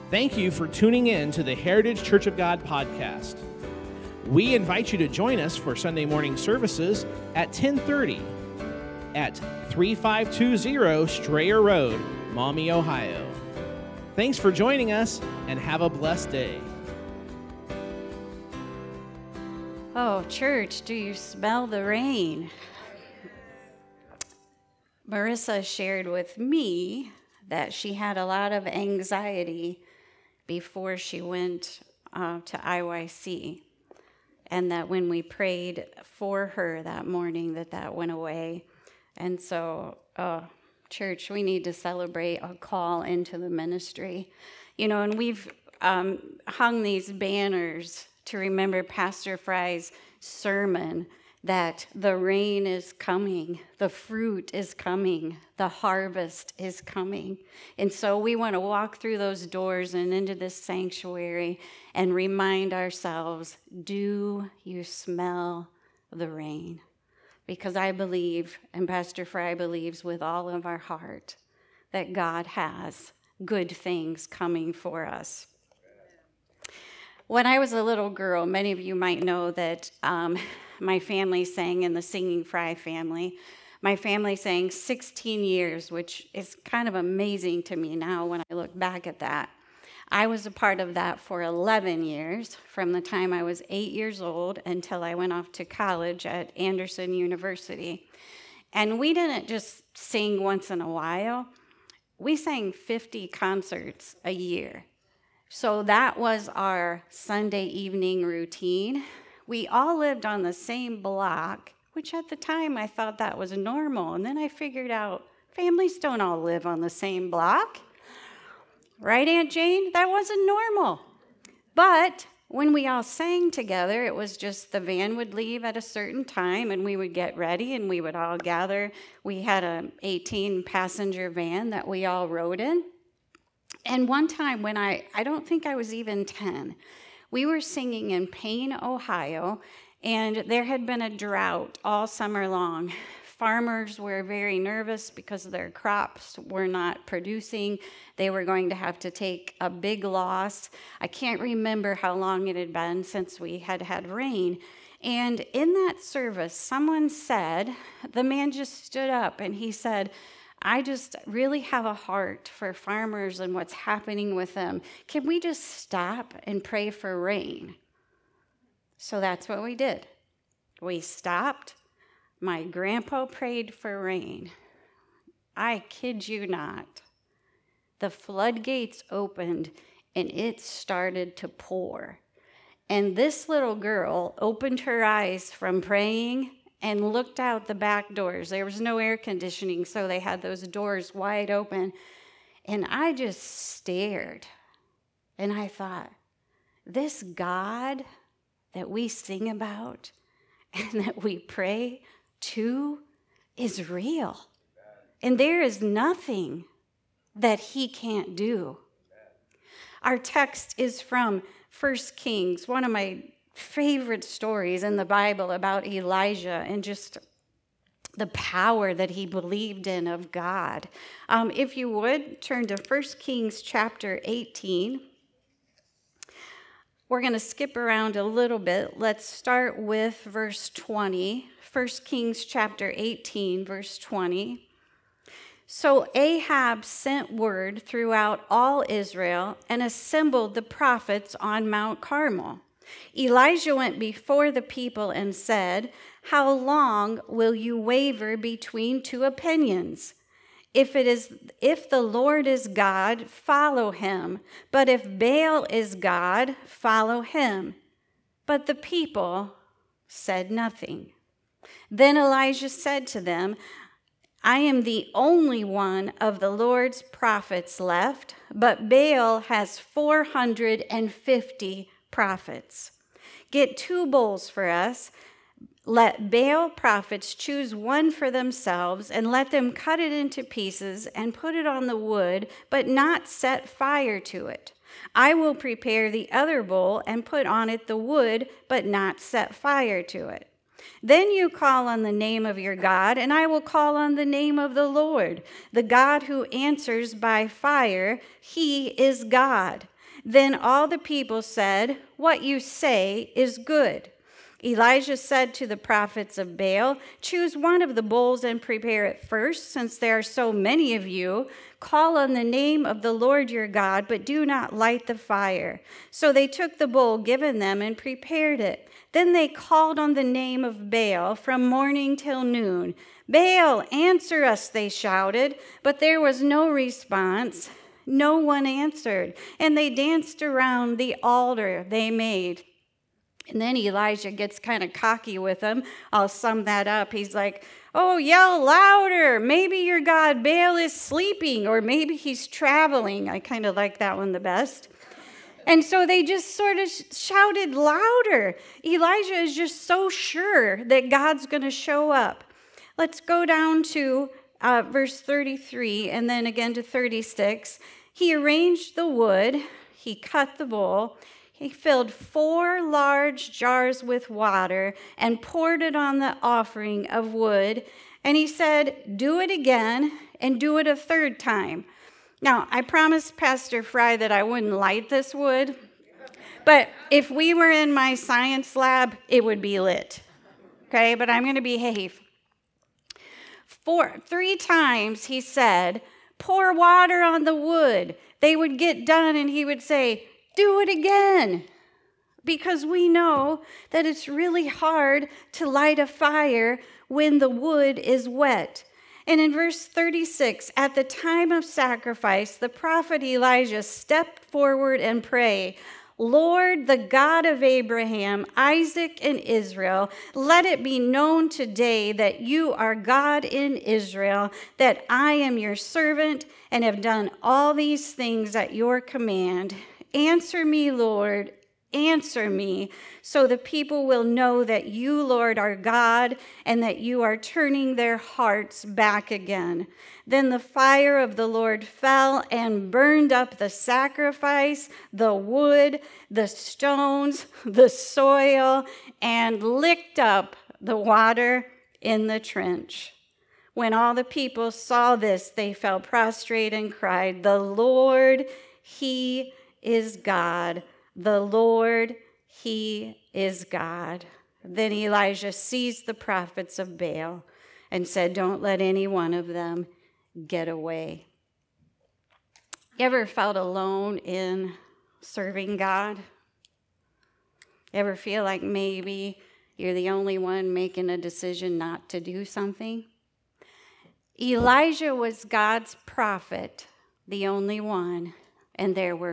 Thank you for tuning in to the Heritage Church of God podcast. We invite you to join us for Sunday morning services at 10:30 at 3520 Strayer Road, Maumee, Ohio. Thanks for joining us and have a blessed day. Oh, church, do you smell the rain? Marissa shared with me that she had a lot of anxiety before she went to IYC, and that when we prayed for her that morning, that went away. And so, church, we need to celebrate a call into the ministry. You know, and we've hung these banners to remember Pastor Fry's sermon that the rain is coming, the fruit is coming, the harvest is coming. And so we want to walk through those doors and into this sanctuary and remind ourselves, do you smell the rain? Because I believe, and Pastor Fry believes with all of our heart, that God has good things coming for us. When I was a little girl, many of you might know that my family sang in the Singing Fry family. My family sang 16 years, which is kind of amazing to me now when I look back at that. I was a part of that for 11 years, from the time I was 8 years old until I went off to college at Anderson University. And we didn't just sing once in a while. We sang 50 concerts a year. So that was our Sunday evening routine. We all lived on the same block, which at the time I thought that was normal. And then I figured out families don't all live on the same block. Right, Aunt Jane? That wasn't normal. But when we all sang together, it was just the van would leave at a certain time and we would get ready and we would all gather. We had an 18-passenger van that we all rode in. And one time when I don't think I was even 10, we were singing in Payne, Ohio, and there had been a drought all summer long. Farmers were very nervous because their crops were not producing. They were going to have to take a big loss. I can't remember how long it had been since we had had rain. And in that service, someone said, the man just stood up and he said, I just really have a heart for farmers and what's happening with them. Can we just stop and pray for rain? So that's what we did. We stopped. My grandpa prayed for rain. I kid you not. The floodgates opened and it started to pour. And this little girl opened her eyes from praying and looked out the back doors. There was no air conditioning, so they had those doors wide open. And I just stared. And I thought, this God that we sing about and that we pray to is real. And there is nothing that he can't do. Our text is from 1 Kings, one of my favorite stories in the Bible about Elijah and just the power that he believed in of God. If you would, turn to 1 Kings chapter 18. We're going to skip around a little bit. Let's start with verse 20. 1 Kings chapter 18, verse 20. So Ahab sent word throughout all Israel and assembled the prophets on Mount Carmel. Elijah went before the people and said, how long will you waver between two opinions? If the Lord is God, follow him. But if Baal is God, follow him. But the people said nothing. Then Elijah said to them, I am the only one of the Lord's prophets left, but Baal has 450 prophets. Get 2 bulls for us. Let Baal prophets choose one for themselves, and let them cut it into pieces and put it on the wood, but not set fire to it. I will prepare the other bull and put on it the wood, but not set fire to it. Then you call on the name of your God, and I will call on the name of the Lord, the God who answers by fire. He is God. Then all the people said, "What you say is good." Elijah said to the prophets of Baal, "Choose one of the bowls and prepare it first, since there are so many of you. Call on the name of the Lord your God, but do not light the fire." So they took the bowl given them and prepared it. Then they called on the name of Baal from morning till noon. "Baal, answer us," they shouted, but there was no response. No one answered, and they danced around the altar they made. And then Elijah gets kind of cocky with them. I'll sum that up. He's like, "Oh, yell louder. Maybe your god Baal is sleeping, or maybe he's traveling." I kind of like that one the best. And so they just sort of shouted louder. Elijah is just so sure that God's going to show up. Let's go down to verse 33 and then again to 36. He arranged the wood. He cut the bowl. He filled 4 large jars with water and poured it on the offering of wood. And he said, "Do it again and do it a 3rd time." Now, I promised Pastor Fry that I wouldn't light this wood. But if we were in my science lab, it would be lit. Okay, but I'm going to behave. 3 times he said, "Pour water on the wood." They would get done and he would say, "Do it again." Because we know that it's really hard to light a fire when the wood is wet. And in verse 36, at the time of sacrifice, the prophet Elijah stepped forward and prayed, "Lord, the God of Abraham, Isaac, and Israel, let it be known today that you are God in Israel, that I am your servant and have done all these things at your command. Answer me, Lord, answer me, so the people will know that you, Lord, are God, and that you are turning their hearts back again." Then the fire of the Lord fell and burned up the sacrifice, the wood, the stones, the soil, and licked up the water in the trench. When all the people saw this, they fell prostrate and cried, "The Lord, He is God. The Lord, He is God." Then Elijah seized the prophets of Baal and said, "Don't let any one of them get away." You ever felt alone in serving God? You ever feel like maybe you're the only one making a decision not to do something? Elijah was God's prophet, the only one. And there were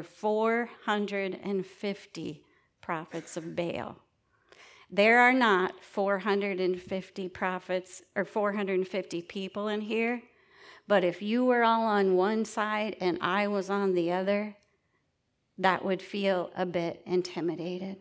450 prophets of Baal. There are not 450 prophets or 450 people in here, but if you were all on one side and I was on the other, that would feel a bit intimidated.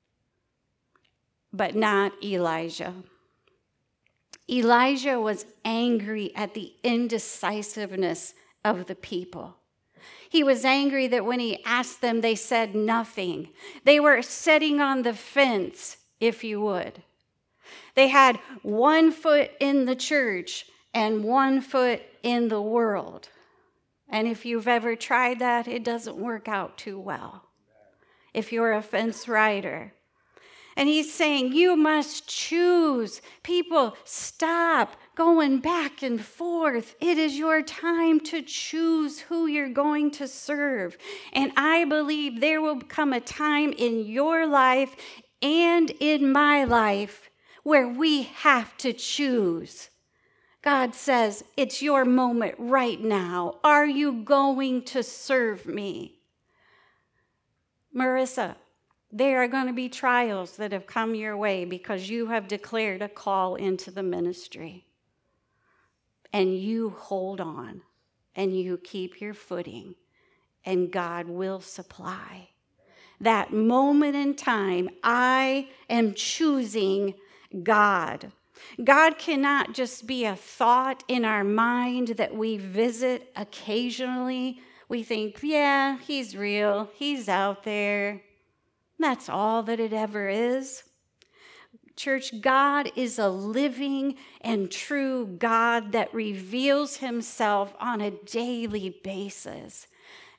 But not Elijah. Elijah was angry at the indecisiveness of the people. He was angry that when he asked them, they said nothing. They were sitting on the fence, if you would. They had 1 foot in the church and 1 foot in the world. And if you've ever tried that, it doesn't work out too well if you're a fence rider. And he's saying, you must choose. People, stop going back and forth. It is your time to choose who you're going to serve. And I believe there will come a time in your life and in my life where we have to choose. God says, it's your moment right now. Are you going to serve me? Marissa, there are going to be trials that have come your way because you have declared a call into the ministry. And you hold on and you keep your footing, and God will supply. That moment in time, I am choosing God. God cannot just be a thought in our mind that we visit occasionally. We think, yeah, he's real, he's out there. That's all that it ever is. Church, God is a living and true God that reveals himself on a daily basis.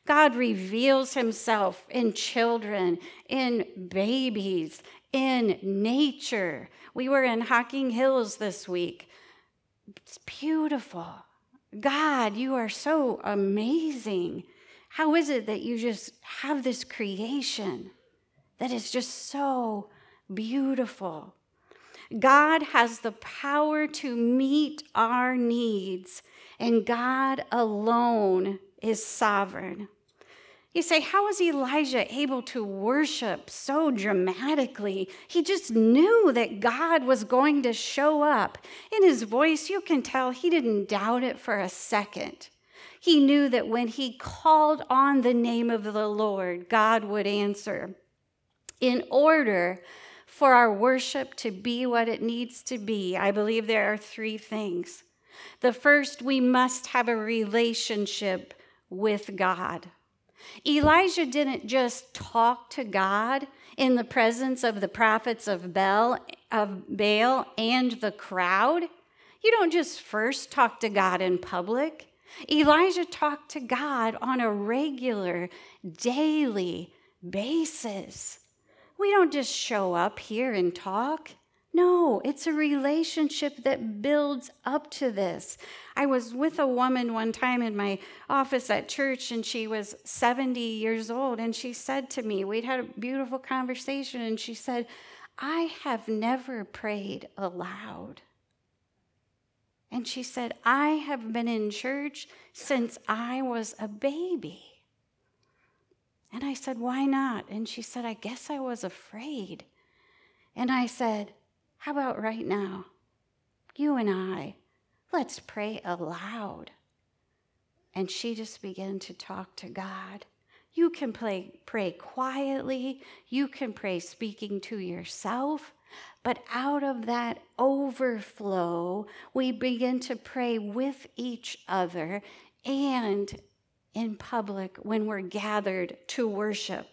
God reveals himself in children, in babies, in nature. We were in Hocking Hills this week. It's beautiful. God, you are so amazing. How is it that you just have this creation that is just so beautiful? God has the power to meet our needs, and God alone is sovereign. You say, how was Elijah able to worship so dramatically? He just knew that God was going to show up. In his voice, you can tell he didn't doubt it for a second. He knew that when he called on the name of the Lord, God would answer. In order for our worship to be what it needs to be, I believe there are three things. The first, we must have a relationship with God. Elijah didn't just talk to God in the presence of the prophets of Baal and the crowd. You don't just first talk to God in public. Elijah talked to God on a regular, daily basis. We don't just show up here and talk. No, it's a relationship that builds up to this. I was with a woman one time in my office at church, and she was 70 years old, and she said to me, we'd had a beautiful conversation, and she said, I have never prayed aloud. And she said, I have been in church since I was a baby. And I said, why not? And she said, I guess I was afraid. And I said, how about right now? You and I, let's pray aloud. And she just began to talk to God. You can pray quietly. You can pray speaking to yourself. But out of that overflow, we begin to pray with each other and in public when we're gathered to worship.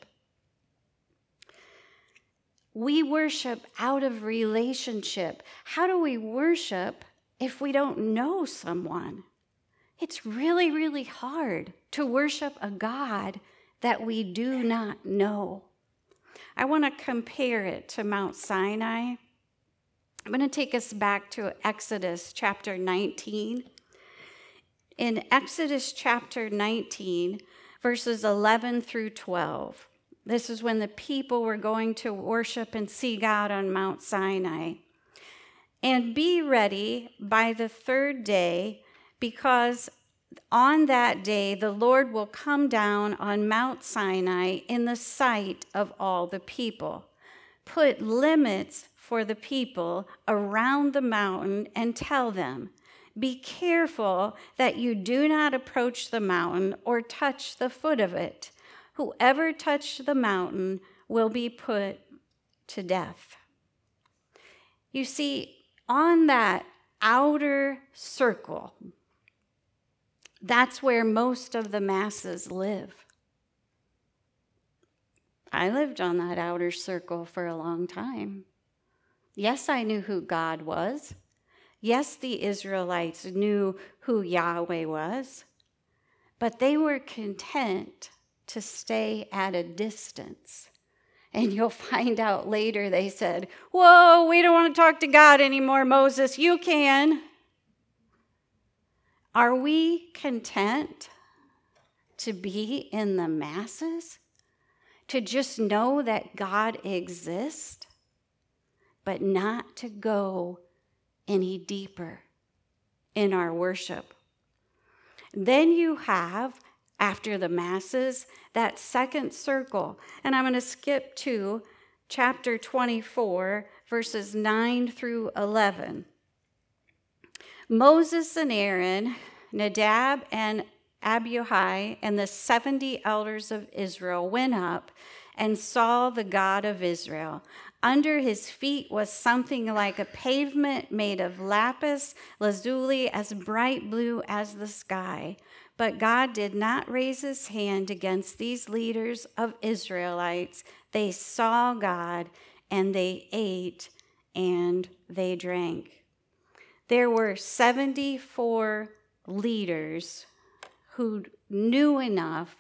We worship out of relationship. How do we worship if we don't know someone? It's really, really hard to worship a God that we do not know. I want to compare it to Mount Sinai. I'm going to take us back to Exodus chapter 19. In Exodus chapter 19, verses 11 through 12, this is when the people were going to worship and see God on Mount Sinai. And be ready by the third day, because on that day the Lord will come down on Mount Sinai in the sight of all the people. Put limits for the people around the mountain and tell them, be careful that you do not approach the mountain or touch the foot of it. Whoever touched the mountain will be put to death. You see, on that outer circle, that's where most of the masses live. I lived on that outer circle for a long time. Yes, I knew who God was. Yes, the Israelites knew who Yahweh was, but they were content to stay at a distance. And you'll find out later they said, whoa, we don't want to talk to God anymore, Moses. You can. Are we content to be in the masses? To just know that God exists, but not to go any deeper in our worship? Then you have, after the masses, that second circle. And I'm going to skip to chapter 24, verses 9 through 11. Moses and Aaron, Nadab and Abihu, and the 70 elders of Israel went up and saw the God of Israel. Under his feet was something like a pavement made of lapis lazuli, as bright blue as the sky. But God did not raise his hand against these leaders of Israelites. They saw God, and they ate, and they drank. There were 74 leaders who knew enough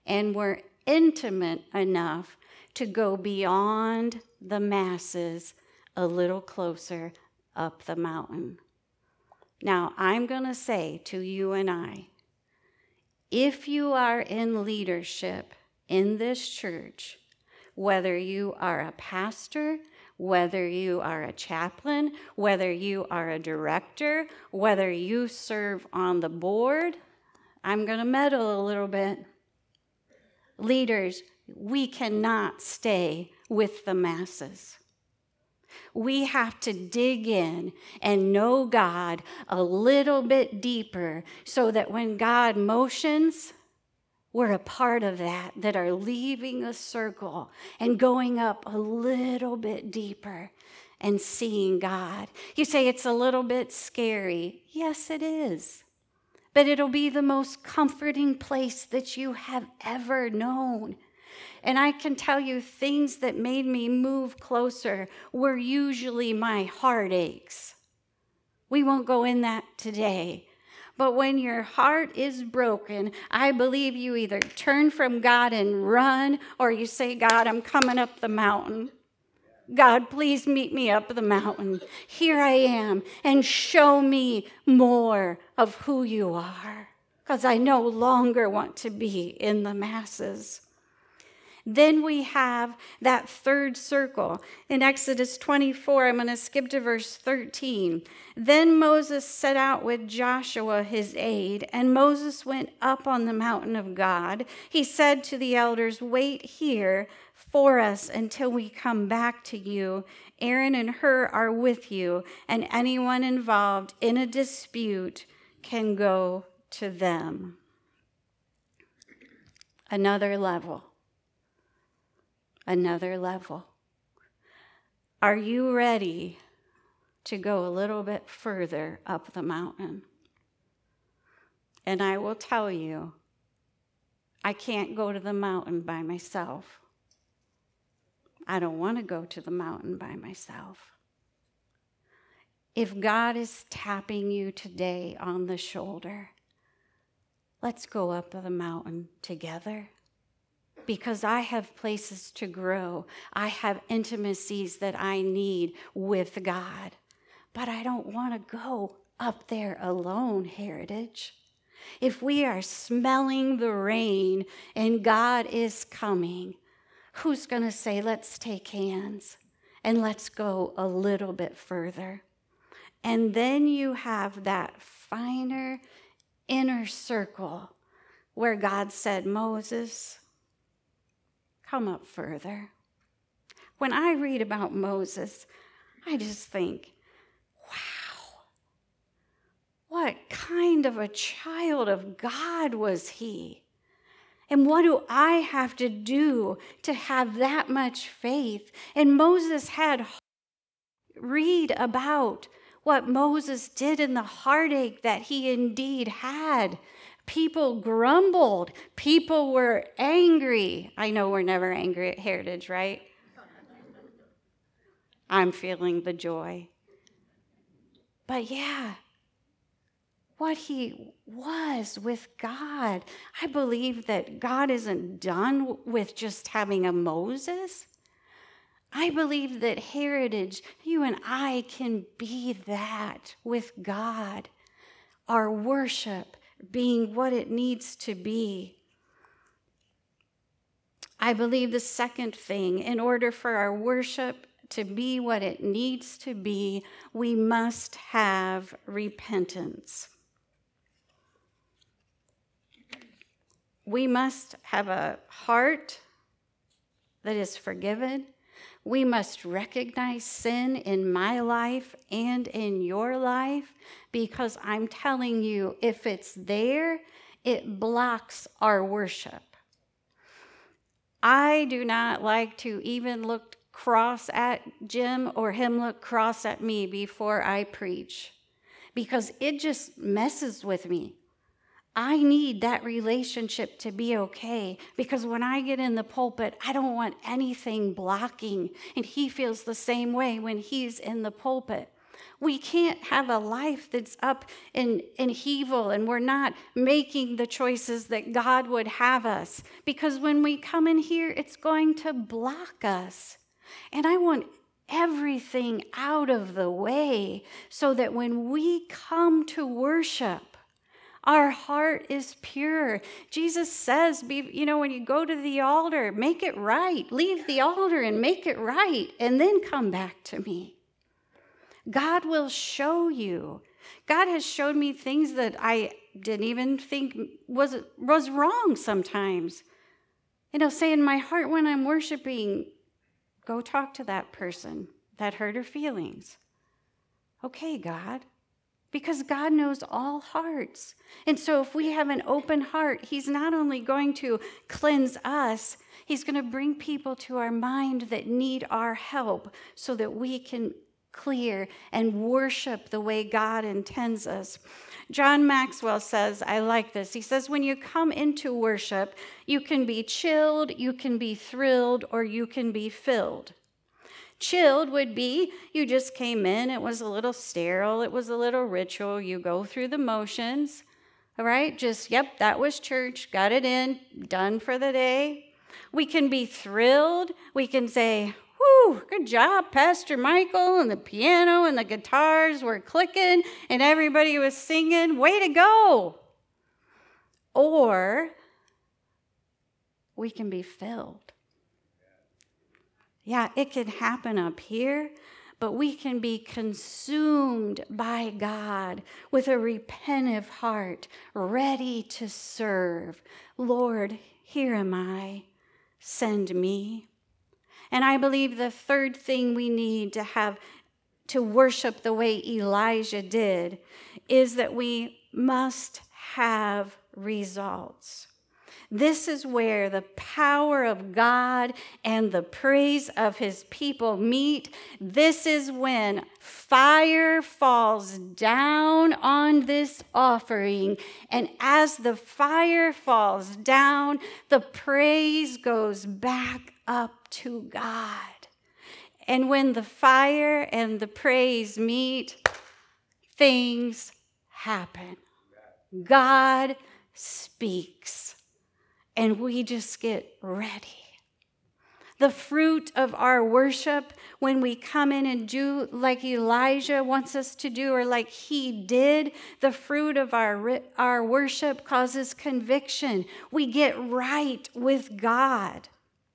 and we're intimate enough to go beyond the masses a little closer up the mountain. Now, I'm going to say to you and I, if you are in leadership in this church, whether you are a pastor, whether you are a chaplain, whether you are a director, whether you serve on the board, I'm going to meddle a little bit. Leaders, we cannot stay with the masses. We have to dig in and know God a little bit deeper so that when God motions, we're a part of that are leaving a circle and going up a little bit deeper and seeing God. You say it's a little bit scary. Yes, it is. But it'll be the most comforting place that you have ever known. And I can tell you things that made me move closer were usually my heartaches. We won't go in that today. But when your heart is broken, I believe you either turn from God and run, or you say, God, I'm coming up the mountain. God, please meet me up the mountain. Here I am, and show me more of who you are, because I no longer want to be in the masses. Then we have that third circle. In Exodus 24, I'm going to skip to verse 13. Then Moses set out with Joshua his aide, and Moses went up on the mountain of God. He said to the elders, wait here for us until we come back to you. Aaron and Hur are with you, and anyone involved in a dispute can go to them. Another level. Another level. Are you ready to go a little bit further up the mountain? And I will tell you, I can't go to the mountain by myself. I don't want to go to the mountain by myself. If God is tapping you today on the shoulder, let's go up the mountain together. Because I have places to grow. I have intimacies that I need with God. But I don't want to go up there alone, Heritage. If we are smelling the rain and God is coming, who's going to say, let's take hands and let's go a little bit further? And then you have that finer inner circle where God said, Moses, come up further. When I read about Moses, I just think, wow, what kind of a child of God was he? And what do I have to do to have that much faith? And Moses read about what Moses did and the heartache that he indeed had. People grumbled. People were angry. I know we're never angry at Heritage, right? I'm feeling the joy. But yeah, what he was with God. I believe that God isn't done with just having a Moses. I believe that Heritage, you and I can be that with God. Our worship being what it needs to be. I believe the second thing, in order for our worship to be what it needs to be, we must have repentance. We must have a heart that is forgiven. We must recognize sin in my life and in your life, because I'm telling you, if it's there, it blocks our worship. I do not like to even look cross at Jim or him look cross at me before I preach, because it just messes with me. I need that relationship to be okay, because when I get in the pulpit, I don't want anything blocking, and he feels the same way when he's in the pulpit. We can't have a life that's up in heavel and we're not making the choices that God would have us. Because when we come in here, it's going to block us. And I want everything out of the way so that when we come to worship, our heart is pure. Jesus says, when you go to the altar, make it right. Leave the altar and make it right, and then come back to me. God will show you. God has showed me things that I didn't even think was wrong sometimes. Say in my heart when I'm worshiping, go talk to that person that hurt her feelings. Okay, God. Because God knows all hearts. And so if we have an open heart, he's not only going to cleanse us, he's going to bring people to our mind that need our help so that we can clear and worship the way God intends us. John Maxwell says, I like this. He says, when you come into worship, you can be chilled, you can be thrilled, or you can be filled. Chilled would be you just came in, it was a little sterile, it was a little ritual, you go through the motions, all right? That was church, got it in, done for the day. We can be thrilled, we can say, whew, good job, Pastor Michael, and the piano and the guitars were clicking, and everybody was singing, way to go. Or we can be filled. Yeah, it can happen up here, but we can be consumed by God with a repentant heart, ready to serve. Lord, here am I, send me. And I believe the third thing we need to have to worship the way Elijah did is that we must have results. This is where the power of God and the praise of his people meet. This is when fire falls down on this offering. And as the fire falls down, the praise goes back up to God. And when the fire and the praise meet, things happen. God speaks. And we just get ready. The fruit of our worship, when we come in and do like Elijah wants us to do, or like he did, the fruit of our worship causes conviction. We get right with God.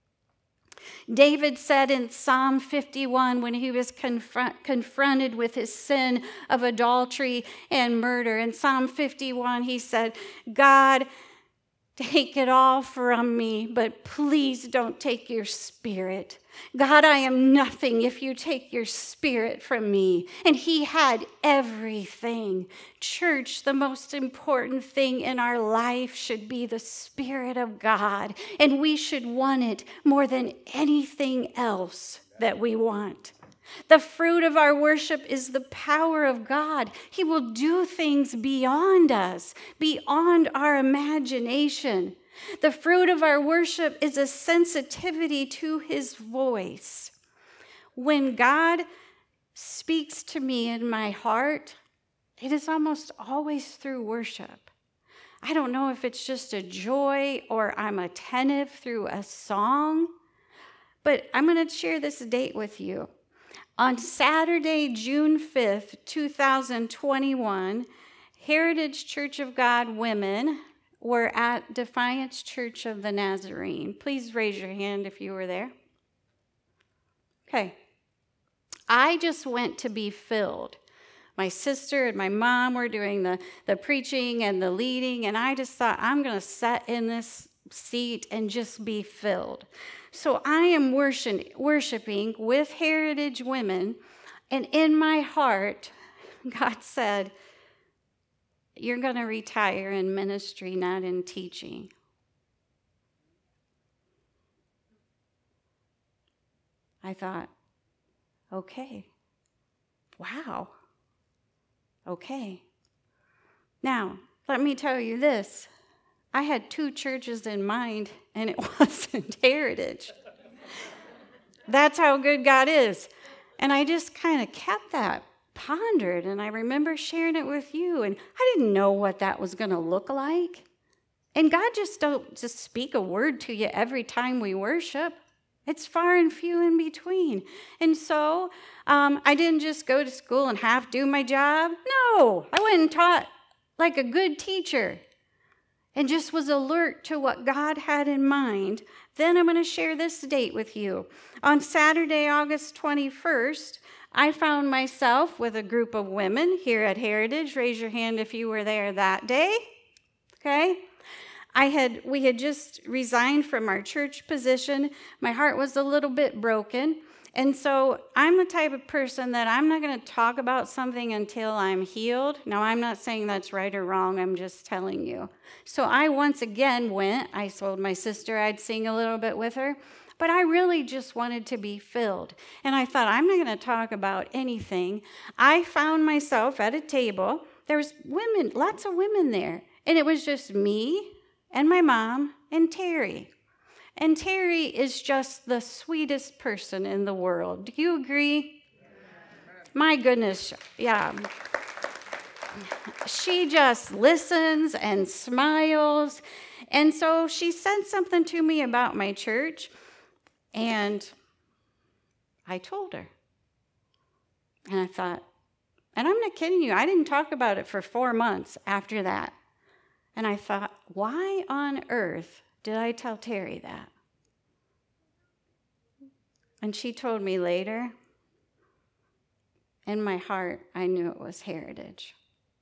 David said in Psalm 51, when he was confronted with his sin of adultery and murder, in Psalm 51, he said, God, take it all from me, but please don't take your spirit. God, I am nothing if you take your spirit from me. And he had everything. Church, the most important thing in our life should be the Spirit of God. And we should want it more than anything else that we want. The fruit of our worship is the power of God. He will do things beyond us, beyond our imagination. The fruit of our worship is a sensitivity to his voice. When God speaks to me in my heart, it is almost always through worship. I don't know if it's just a joy or I'm attentive through a song, but I'm going to share this date with you. On Saturday, June 5th, 2021, Heritage Church of God women were at Defiance Church of the Nazarene. Please raise your hand if you were there. Okay. I just went to be filled. My sister and my mom were doing the preaching and the leading, and I just thought, I'm going to sit in this seat and just be filled. So I am worshiping with Heritage women, and in my heart, God said, you're going to retire in ministry, not in teaching. I thought, okay, wow, okay. Now, let me tell you this. I had 2 churches in mind, and it wasn't Heritage. That's how good God is. And I just kind of kept that pondered, and I remember sharing it with you, and I didn't know what that was going to look like. And God don't just speak a word to you every time we worship. It's far and few in between. And so I didn't just go to school and half do my job. No, I went and taught like a good teacher and just was alert to what God had in mind. Then I'm going to share this date with you. On Saturday, August 21st, I found myself with a group of women here at Heritage. Raise your hand if you were there that day. Okay? We had just resigned from our church position. My heart was a little bit broken. And so I'm the type of person that I'm not going to talk about something until I'm healed. Now, I'm not saying that's right or wrong. I'm just telling you. So I once again went. I told my sister I'd sing a little bit with her. But I really just wanted to be filled. And I thought, I'm not going to talk about anything. I found myself at a table. There was women, lots of women there. And it was just me and my mom and Terry. And Terry is just the sweetest person in the world. Do you agree? My goodness, yeah. She just listens and smiles. And so she said something to me about my church, and I told her. And I thought, and I'm not kidding you, I didn't talk about it for 4 months after that. And I thought, why on earth did I tell Terry that? And she told me later, in my heart, I knew it was Heritage.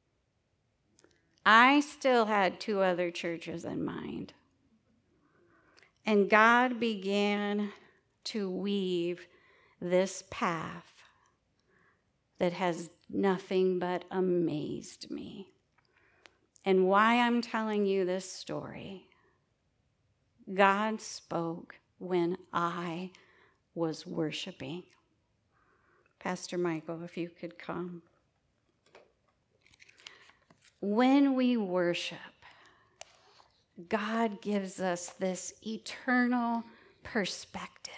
I still had 2 other churches in mind. And God began to weave this path that has nothing but amazed me. And why I'm telling you this story, God spoke when I was worshiping. Pastor Michael, if you could come. When we worship, God gives us this eternal perspective.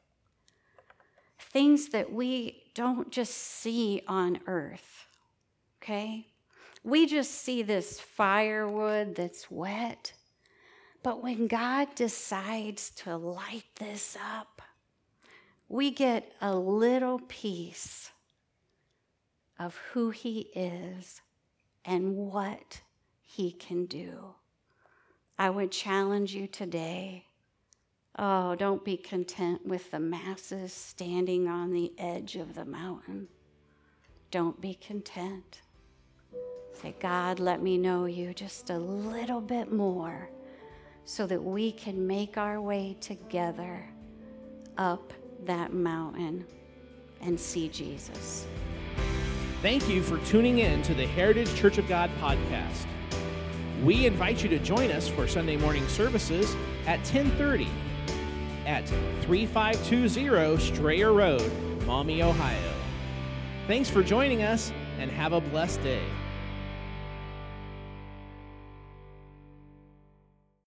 Things that we don't just see on earth, okay? We just see this firewood that's wet. But when God decides to light this up, we get a little piece of who He is and what He can do. I would challenge you today. Oh, don't be content with the masses standing on the edge of the mountain. Don't be content. Say, God, let me know you just a little bit more so that we can make our way together up that mountain and see Jesus. Thank you for tuning in to the Heritage Church of God podcast. We invite you to join us for Sunday morning services at 10:30 at 3520 Strayer Road, Maumee, Ohio. Thanks for joining us, and have a blessed day.